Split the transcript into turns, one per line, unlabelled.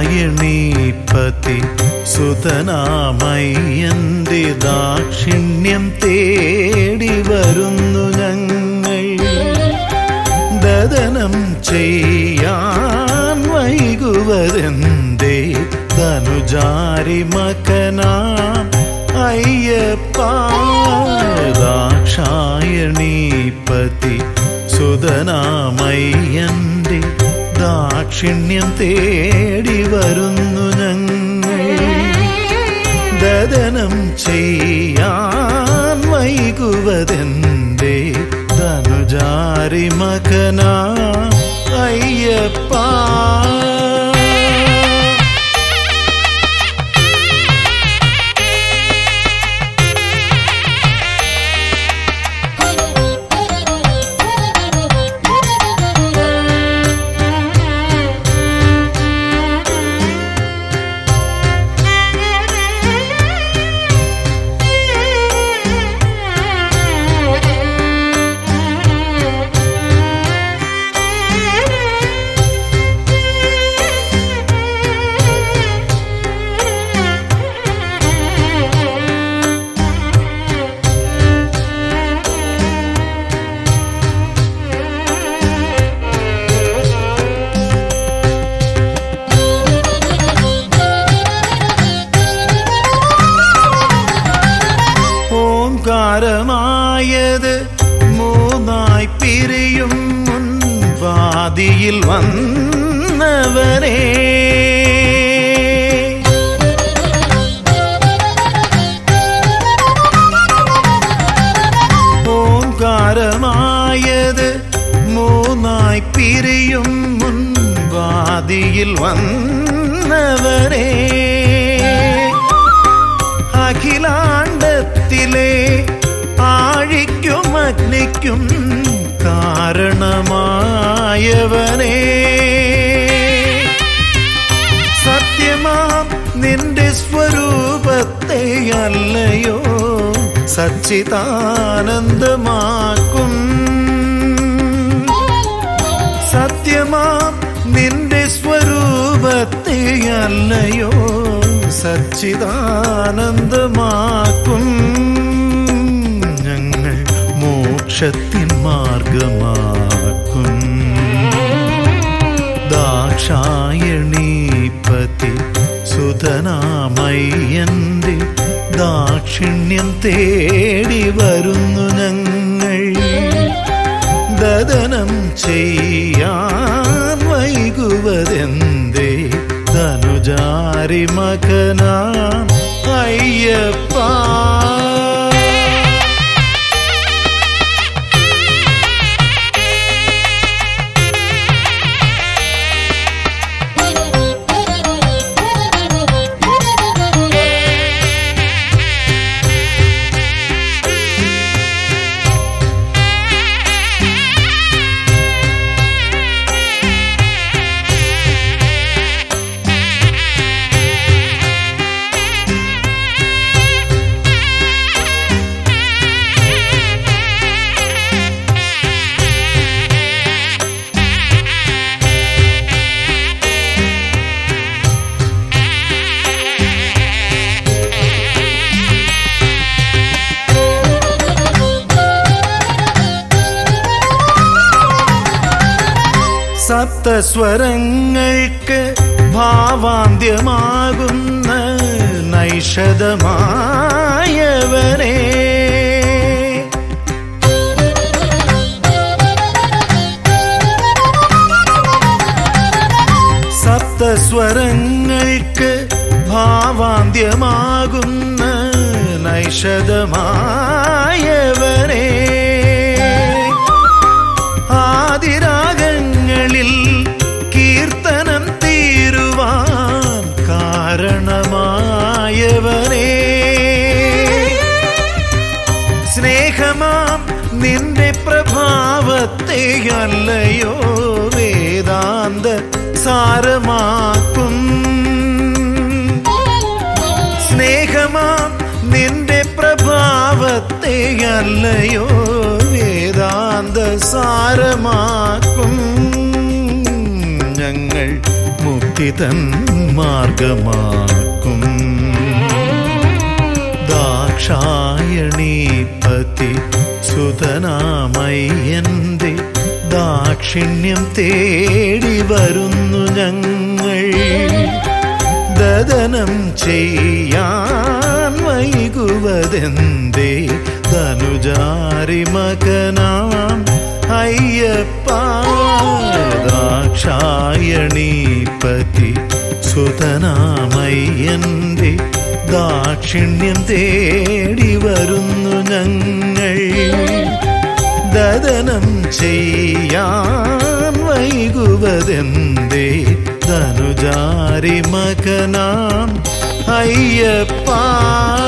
ദാക്ഷായണീപതി സുതനാമയ്യന്റെ ദാക്ഷിണ്യം തേടി വരുന്നു ഞങ്ങൾ. ദദനം ചെയ്യാൻ വൈകുവതെന്തേ ധനുജാരി മകനാം അയ്യപ്പ. ദാക്ഷായണീപതി സുതനാമയ്യന്റെ ദാക്ഷിണ്യം തേടി വരുന്നു ഞങ്ങൾ. ദദനം ചെയ്യാൻ വൈകുവതെന്തേ ധനുജാരി മകനാം അയ്യപ്പ. ഓംകാരമായത് മൂന്നായി പിരിയും മുൻവാദിയിൽ വന്നവനെ. ഓംകാരമായത് മൂന്നായി പിരിയും മുൻവാദിയിൽ വന്നവനെ. അഖിലാണ്ടത്തിലെ ആഴിക്കും അഗ്നിക്കും കാരണമായവനെ. സത്യമാം നിന്റെ സ്വരൂപത്തെ അല്ലയോ സച്ചിദാനന്ദമാക്കും. സത്യമാം നിന്റെ സ്വരൂപത്തെ അല്ലയോ സച്ചിദാനന്ദമാക്കും. ഞങ്ങൾ മോക്ഷത്തിൻ മാർഗമാക്കും. ദാക്ഷായണീപതി സുതനാമയ്യന്റെ ദാക്ഷിണ്യം തേടി വരുന്നു ഞങ്ങൾ. ദദനം ചെയ്യാൻ വൈകുവതെന്തേ ധനുജാരി മകനാം അയ്യപ്പ. സപ്തസ്വരങ്ങൾക്ക് ഭാവാന്ത്യമാകുന്ന നൈഷധമായവനെ. സപ്തസ്വരങ്ങൾക്ക് ഭാവാന്ത്യമാകുന്ന നൈഷധമായവനെ. ആദിരാഗങ്ങളിൽ കീർത്തനം തീരുവാൻ കാരണമായവനെ. സ്നേഹമാം നിന്റെ പ്രഭാവത്തെ അല്ലയോ വേദാന്ത സാരമാക്കും. സ്നേഹമാം നിന്റെ പ്രഭാവത്തെ അല്ലയോ വേദാന്ത സാരമാക്കും. ഞങ്ങൾ മുക്തി തൻ മാർഗമാക്കും. ദാക്ഷായണീപതി സുതനാമയ്യന്റെ ദാക്ഷിണ്യം തേടി വരുന്നു ഞങ്ങൾ. ദദനം ചെയ്യാൻ വൈകുവതെന്തേ ധനുജാരി മകനാം അയ്യപ്പ. ദാക്ഷായണീപതി സുതനാമയ്യന്റെ ദാക്ഷിണ്യം തേടി വരുന്നു ഞങ്ങൾ. ദദനം ചെയ്യാൻ വൈകുവതെന്തേ ധനുജാരി മകനാം അയ്യപ്പ.